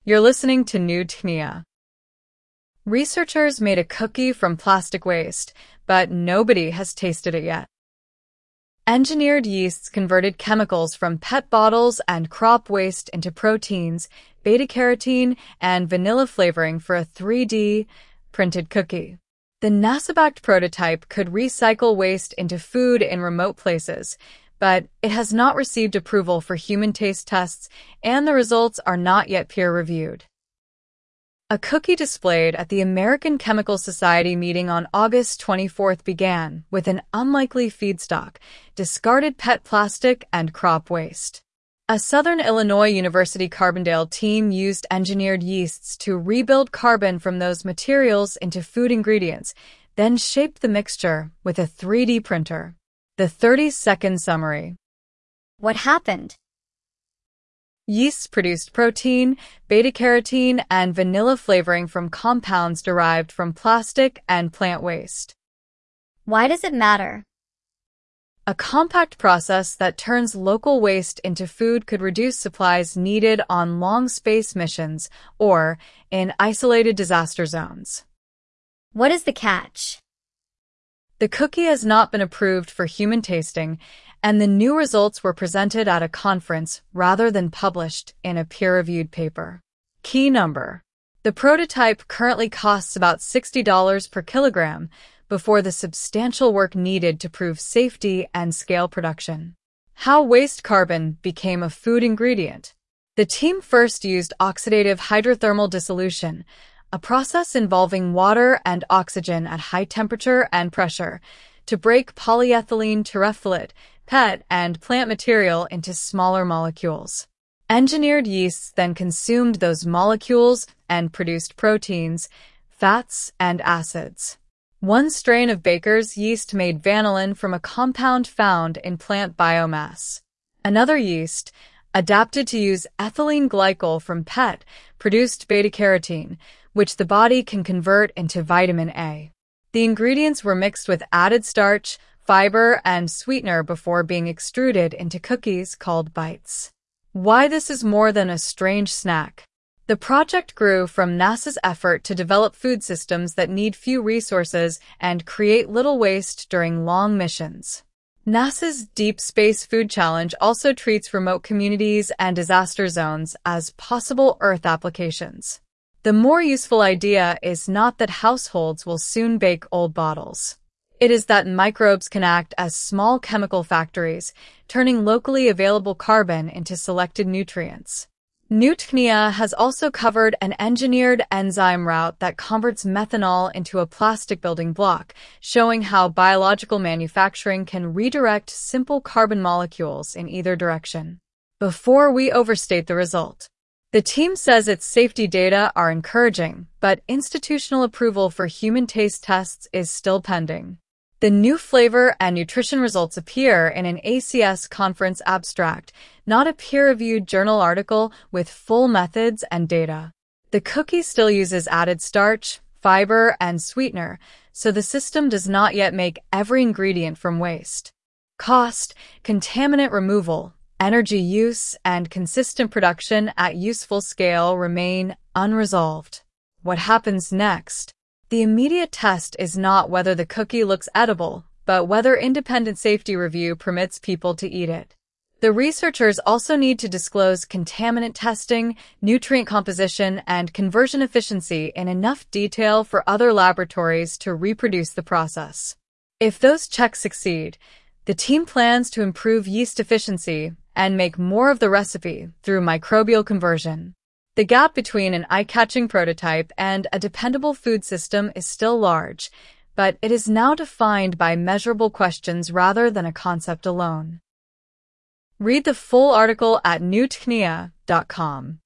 You're listening to New Tchnia. Researchers made a cookie from plastic waste, but nobody has tasted it yet. Engineered yeasts converted chemicals from PET bottles and crop waste into proteins, beta-carotene, and vanilla flavoring for a 3D printed cookie. The NASA-backed prototype could recycle waste into food in remote places, but it has not received approval for human taste tests, and the results are not yet peer-reviewed. A cookie displayed at the American Chemical Society meeting on August 24th began with an unlikely feedstock, discarded PET plastic and crop waste. A Southern Illinois University Carbondale team used engineered yeasts to rebuild carbon from those materials into food ingredients, then shaped the mixture with a 3D printer. The 30-second summary. What happened? Yeasts produced protein, beta-carotene, and vanilla flavoring from compounds derived from plastic and plant waste. Why does it matter? A compact process that turns local waste into food could reduce supplies needed on long space missions or in isolated disaster zones. What is the catch? The cookie has not been approved for human tasting, and the new results were presented at a conference rather than published in a peer-reviewed paper. Key number. The prototype currently costs about $60 per kilogram before the substantial work needed to prove safety and scale production. How waste carbon became a food ingredient. The team first used oxidative hydrothermal dissolution, a process involving water and oxygen at high temperature and pressure, to break polyethylene terephthalate, PET, and plant material into smaller molecules. Engineered yeasts then consumed those molecules and produced proteins, fats, and acids. One strain of baker's yeast made vanillin from a compound found in plant biomass. Another yeast, adapted to use ethylene glycol from PET, produced beta-carotene, which the body can convert into vitamin A. The ingredients were mixed with added starch, fiber, and sweetener before being extruded into cookies called bites. Why this is more than a strange snack. The project grew from NASA's effort to develop food systems that need few resources and create little waste during long missions. NASA's Deep Space Food Challenge also treats remote communities and disaster zones as possible Earth applications. The more useful idea is not that households will soon bake old bottles. It is that microbes can act as small chemical factories, turning locally available carbon into selected nutrients. New Tchnia has also covered an engineered enzyme route that converts methanol into a plastic building block, showing how biological manufacturing can redirect simple carbon molecules in either direction. Before we overstate the result, the team says its safety data are encouraging, but institutional approval for human taste tests is still pending. The new flavor and nutrition results appear in an ACS conference abstract, not a peer-reviewed journal article with full methods and data. The cookie still uses added starch, fiber, and sweetener, so the system does not yet make every ingredient from waste. Cost, contaminant removal, energy use, and consistent production at useful scale remain unresolved. What happens next? The immediate test is not whether the cookie looks edible, but whether independent safety review permits people to eat it. The researchers also need to disclose contaminant testing, nutrient composition, and conversion efficiency in enough detail for other laboratories to reproduce the process. If those checks succeed, the team plans to improve yeast efficiency and make more of the recipe through microbial conversion. The gap between an eye-catching prototype and a dependable food system is still large, but it is now defined by measurable questions rather than a concept alone. Read the full article at newtchnia.com.